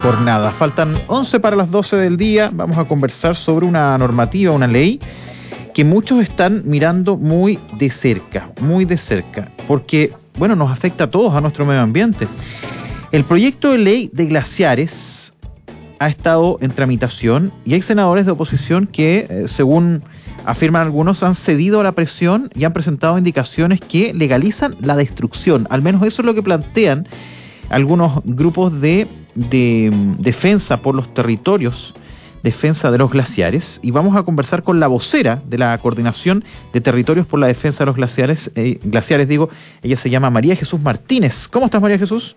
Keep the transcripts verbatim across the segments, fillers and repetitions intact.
jornada. Faltan once para las doce del día. Vamos a conversar sobre una normativa, una ley que muchos están mirando muy de cerca, muy de cerca, porque, bueno, nos afecta a todos, a nuestro medio ambiente. El proyecto de ley de glaciares ha estado en tramitación y hay senadores de oposición que, eh, según afirman algunos, han cedido a la presión y han presentado indicaciones que legalizan la destrucción. Al menos eso es lo que plantean algunos grupos de, de defensa por los territorios, defensa de los glaciares, y vamos a conversar con la vocera de la Coordinación de Territorios por la Defensa de los Glaciares, eh, glaciares digo, ella se llama María Jesús Martínez. ¿Cómo estás, María Jesús?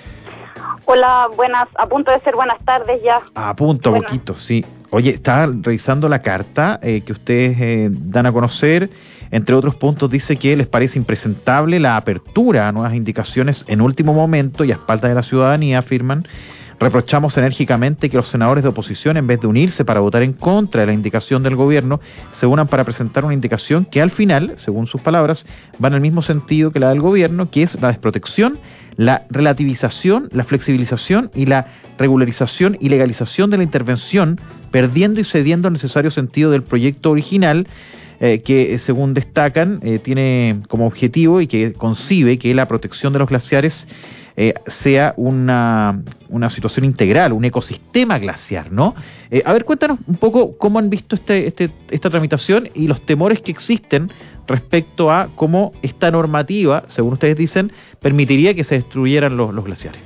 Hola, buenas, a punto de ser buenas tardes ya. A punto, buenas. Poquito, sí. Oye, estaba revisando la carta eh, que ustedes eh, dan a conocer. Entre otros puntos dice que les parece impresentable la apertura a nuevas indicaciones en último momento y a espaldas de la ciudadanía, afirman. Reprochamos enérgicamente que los senadores de oposición, en vez de unirse para votar en contra de la indicación del gobierno, se unan para presentar una indicación que al final, según sus palabras, va en el mismo sentido que la del gobierno, que es la desprotección, la relativización, la flexibilización y la regularización y legalización de la intervención, perdiendo y cediendo el necesario sentido del proyecto original, eh, que según destacan, eh, tiene como objetivo y que concibe que la protección de los glaciares Eh, sea una, una situación integral, un ecosistema glaciar, ¿no? Eh, a ver, cuéntanos un poco cómo han visto este, este, esta tramitación y los temores que existen respecto a cómo esta normativa, según ustedes dicen, permitiría que se destruyeran los, los glaciares.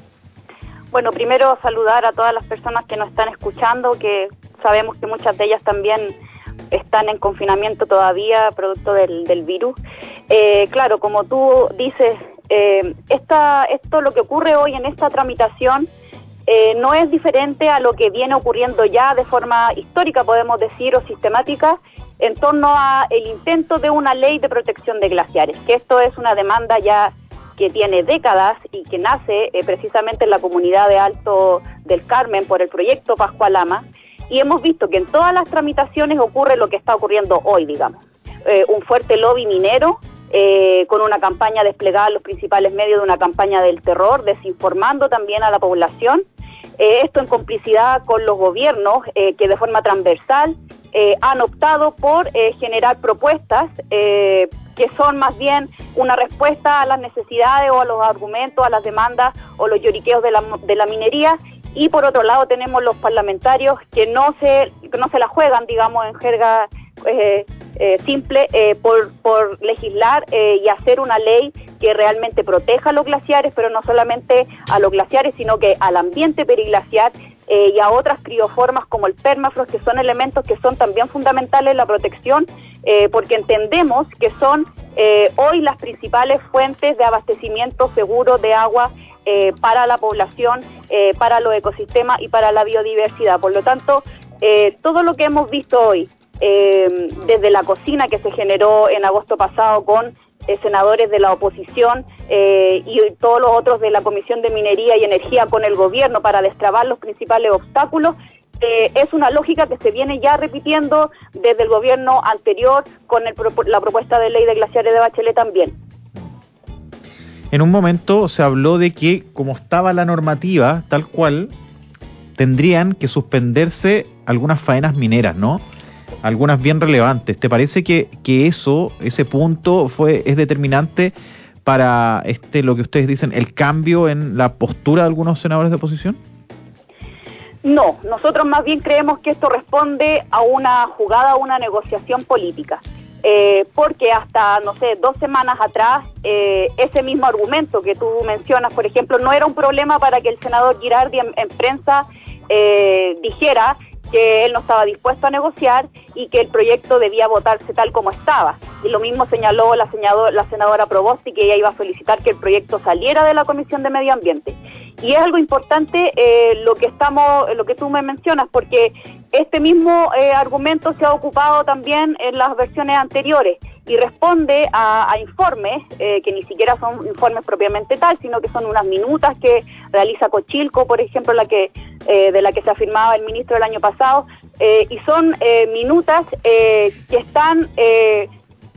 Bueno, primero saludar a todas las personas que nos están escuchando, que sabemos que muchas de ellas también están en confinamiento todavía, producto del, del virus. Eh, claro, como tú dices, Eh, esta, esto lo que ocurre hoy en esta tramitación eh, no es diferente a lo que viene ocurriendo ya de forma histórica, podemos decir, o sistemática, en torno a el intento de una ley de protección de glaciares, que esto es una demanda ya que tiene décadas y que nace eh, precisamente en la comunidad de Alto del Carmen por el proyecto Pascual Lama, y hemos visto que en todas las tramitaciones ocurre lo que está ocurriendo hoy, digamos, eh, un fuerte lobby minero, Eh, con una campaña desplegada en los principales medios de una campaña del terror, desinformando también a la población, eh, esto en complicidad con los gobiernos eh, que de forma transversal eh, han optado por eh, generar propuestas eh, que son más bien una respuesta a las necesidades o a los argumentos, a las demandas o los lloriqueos de la, de la minería. Y por otro lado tenemos los parlamentarios que no se, que no se la juegan, digamos, en jerga eh, eh, simple, eh, por, por legislar eh, y hacer una ley que realmente proteja a los glaciares, pero no solamente a los glaciares, sino que al ambiente periglaciar eh, y a otras crioformas como el permafrost, que son elementos que son también fundamentales en la protección, eh, porque entendemos que son eh, hoy las principales fuentes de abastecimiento seguro de agua eh, para la población, eh, para los ecosistemas y para la biodiversidad. Por lo tanto, eh, todo lo que hemos visto hoy, eh, desde la cocina que se generó en agosto pasado con eh, senadores de la oposición eh, y todos los otros de la Comisión de Minería y Energía con el gobierno para destrabar los principales obstáculos, eh, es una lógica que se viene ya repitiendo desde el gobierno anterior con el, la propuesta de ley de glaciares de Bachelet también. En un momento se habló de que, como estaba la normativa, tal cual, tendrían que suspenderse algunas faenas mineras, ¿no? Algunas bien relevantes. ¿Te parece que, que eso, ese punto, fue es determinante para este lo que ustedes dicen, el cambio en la postura de algunos senadores de oposición? No, nosotros más bien creemos que esto responde a una jugada, a una negociación política. Eh, porque hasta, no sé, dos semanas atrás, eh, ese mismo argumento que tú mencionas, por ejemplo, no era un problema para que el senador Girardi en, en prensa eh, dijera que él no estaba dispuesto a negociar y que el proyecto debía votarse tal como estaba. Y lo mismo señaló la, señaló, la senadora Proboste, que ella iba a solicitar que el proyecto saliera de la Comisión de Medio Ambiente. Y es algo importante eh, lo que estamos, lo que tú me mencionas, porque este mismo eh, argumento se ha ocupado también en las versiones anteriores y responde a, a informes eh, que ni siquiera son informes propiamente tal, sino que son unas minutas que realiza Cochilco, por ejemplo, la que eh, de la que se afirmaba el ministro el año pasado, eh, y son eh, minutas eh, que están eh,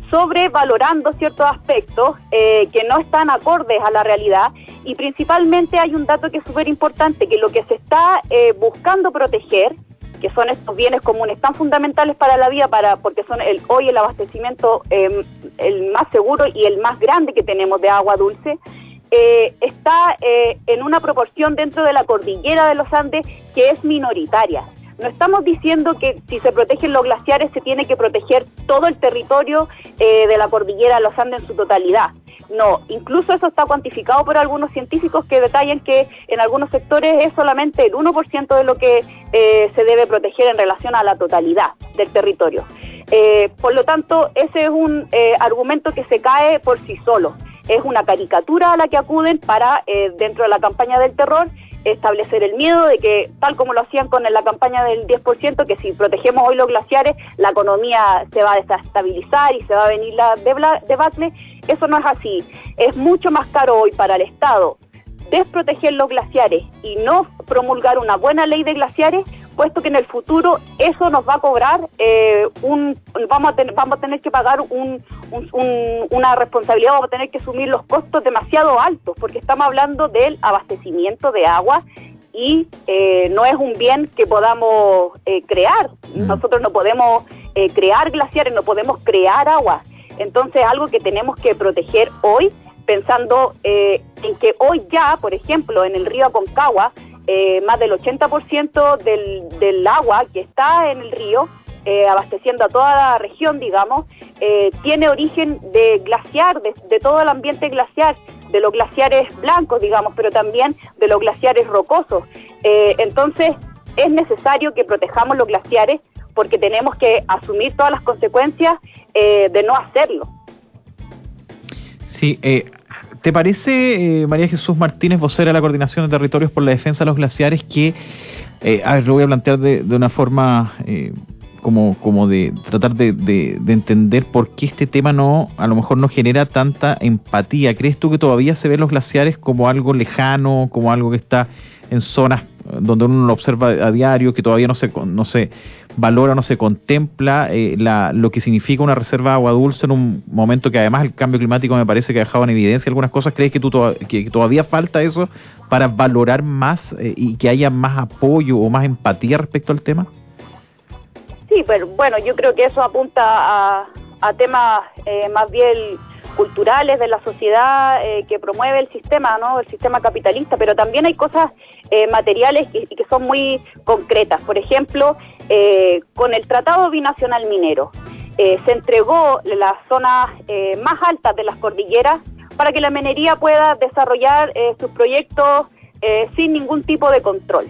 sobrevalorando ciertos aspectos eh, que no están acordes a la realidad, y principalmente hay un dato que es súper importante, que lo que se está eh, buscando proteger, que son estos bienes comunes tan fundamentales para la vida, para porque son el, hoy el abastecimiento eh, el más seguro y el más grande que tenemos de agua dulce, eh, está eh, en una proporción dentro de la cordillera de los Andes que es minoritaria. No estamos diciendo que si se protegen los glaciares se tiene que proteger todo el territorio eh, de la cordillera de los Andes en su totalidad. No, incluso eso está cuantificado por algunos científicos que detallan que en algunos sectores es solamente el uno por ciento de lo que eh, se debe proteger en relación a la totalidad del territorio. Eh, por lo tanto, ese es un eh, argumento que se cae por sí solo. Es una caricatura a la que acuden para, eh, dentro de la campaña del terror, establecer el miedo de que, tal como lo hacían con la campaña del diez por ciento, que si protegemos hoy los glaciares, la economía se va a desestabilizar y se va a venir la debacle. Eso no es así. Es mucho más caro hoy para el Estado desproteger los glaciares y no promulgar una buena ley de glaciares, puesto que en el futuro eso nos va a cobrar eh, un vamos a tener vamos a tener que pagar un, un, un, una responsabilidad, vamos a tener que asumir los costos demasiado altos, porque estamos hablando del abastecimiento de agua y eh, no es un bien que podamos eh, crear. Nosotros no podemos eh, crear glaciares, no podemos crear agua. Entonces, algo que tenemos que proteger hoy, pensando eh, en que hoy ya, por ejemplo, en el río Aconcagua, eh, más del ochenta por ciento del, del agua que está en el río, eh, abasteciendo a toda la región, digamos, eh, tiene origen de glaciar, de, de todo el ambiente glaciar, de los glaciares blancos, digamos, pero también de los glaciares rocosos. Eh, entonces, es necesario que protejamos los glaciares porque tenemos que asumir todas las consecuencias eh, de no hacerlo. Sí, eh, ¿te parece, eh, María Jesús Martínez, vocera de la Coordinación de Territorios por la Defensa de los Glaciares, que, eh, a ver, lo voy a plantear de, de una forma eh, como, como de tratar de, de, de entender por qué este tema no, a lo mejor no genera tanta empatía? ¿Crees tú que todavía se ven los glaciares como algo lejano, como algo que está en zonas donde uno lo observa a diario, que todavía no se, no se valora, no se contempla eh, la, lo que significa una reserva de agua dulce en un momento que además el cambio climático me parece que ha dejado en evidencia algunas cosas? ¿Crees que, tú to- que todavía falta eso para valorar más eh, y que haya más apoyo o más empatía respecto al tema? Sí, pero bueno, yo creo que eso apunta a, a temas eh, más bien culturales de la sociedad eh, que promueve el sistema, ¿no? El sistema capitalista, pero también hay cosas eh, materiales que, que son muy concretas. Por ejemplo, eh, con el Tratado Binacional Minero, eh, se entregó las zonas eh, más altas de las cordilleras para que la minería pueda desarrollar eh, sus proyectos eh, sin ningún tipo de control.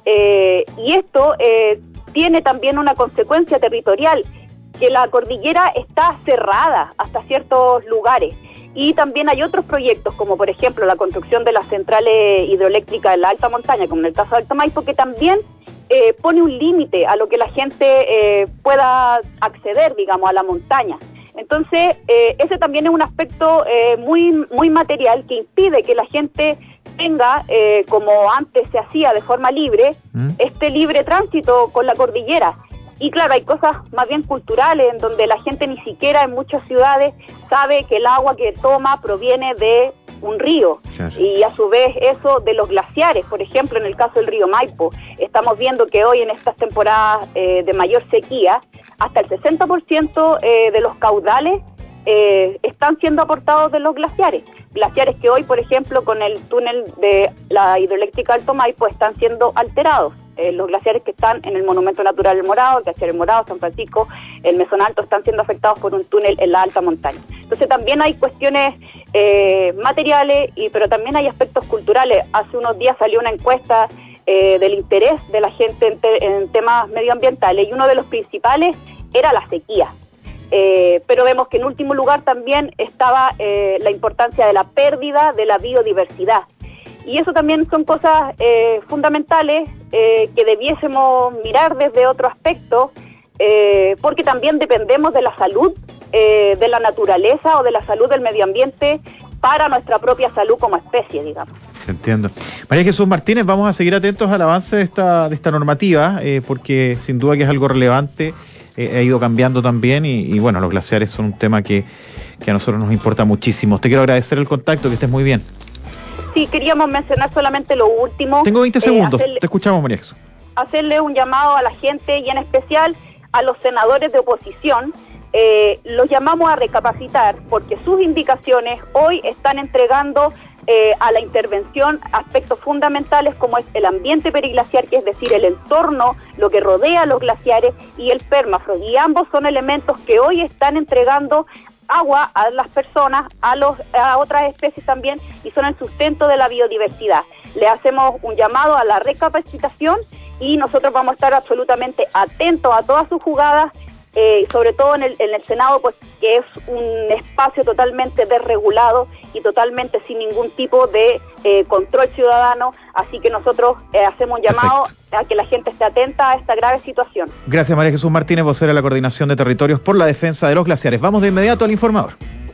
Eh, y esto eh, tiene también una consecuencia territorial, que la cordillera está cerrada hasta ciertos lugares. Y también hay otros proyectos, como por ejemplo la construcción de las centrales hidroeléctricas en la alta montaña, como en el caso de Alto Maipo, que también eh, pone un límite a lo que la gente eh, pueda acceder, digamos, a la montaña. Entonces, eh, ese también es un aspecto eh, muy, muy material que impide que la gente tenga, eh, como antes se hacía de forma libre, ¿Mm? este libre tránsito con la cordillera. Y claro, hay cosas más bien culturales en donde la gente ni siquiera en muchas ciudades sabe que el agua que toma proviene de un río. Claro. Y a su vez eso de los glaciares, por ejemplo, en el caso del río Maipo, estamos viendo que hoy en estas temporadas eh, de mayor sequía, hasta el sesenta por ciento eh, de los caudales eh, están siendo aportados de los glaciares. Glaciares que hoy, por ejemplo, con el túnel de la hidroeléctrica Alto Maipo están siendo alterados. Eh, los glaciares que están en el Monumento Natural del Morado, el Glaciar El Morado, San Francisco, el Mesón Alto, están siendo afectados por un túnel en la alta montaña. Entonces también hay cuestiones eh, materiales, y pero también hay aspectos culturales. Hace unos días salió una encuesta eh, del interés de la gente en, te, en temas medioambientales, y uno de los principales era la sequía. Eh, pero vemos que en último lugar también estaba eh, la importancia de la pérdida de la biodiversidad. Y eso también son cosas eh, fundamentales eh, que debiésemos mirar desde otro aspecto, eh, porque también dependemos de la salud eh, de la naturaleza o de la salud del medio ambiente para nuestra propia salud como especie, digamos. Entiendo. María Jesús Martínez, vamos a seguir atentos al avance de esta de esta normativa, eh, porque sin duda que es algo relevante, eh, ha ido cambiando también y, y bueno, los glaciares son un tema que, que a nosotros nos importa muchísimo. Te quiero agradecer el contacto, que estés muy bien. Sí, queríamos mencionar solamente lo último. Tengo veinte segundos, eh, hacerle, te escuchamos, María Jesús. Hacerle un llamado a la gente y en especial a los senadores de oposición. Eh, los llamamos a recapacitar porque sus indicaciones hoy están entregando eh, a la intervención aspectos fundamentales como es el ambiente periglaciar, que es decir, el entorno, lo que rodea a los glaciares, y el permafrost, y ambos son elementos que hoy están entregando agua a las personas, a, los, a otras especies también, y son el sustento de la biodiversidad. Le hacemos un llamado a la recapacitación y nosotros vamos a estar absolutamente atentos a todas sus jugadas, eh, sobre todo en el, en el Senado, pues que es un espacio totalmente desregulado y totalmente sin ningún tipo de eh, control ciudadano, así que nosotros eh, hacemos un llamado Perfecto. a que la gente esté atenta a esta grave situación. Gracias, María Jesús Martínez, vocera de la Coordinación de Territorios por la Defensa de los Glaciares. Vamos de inmediato al informador.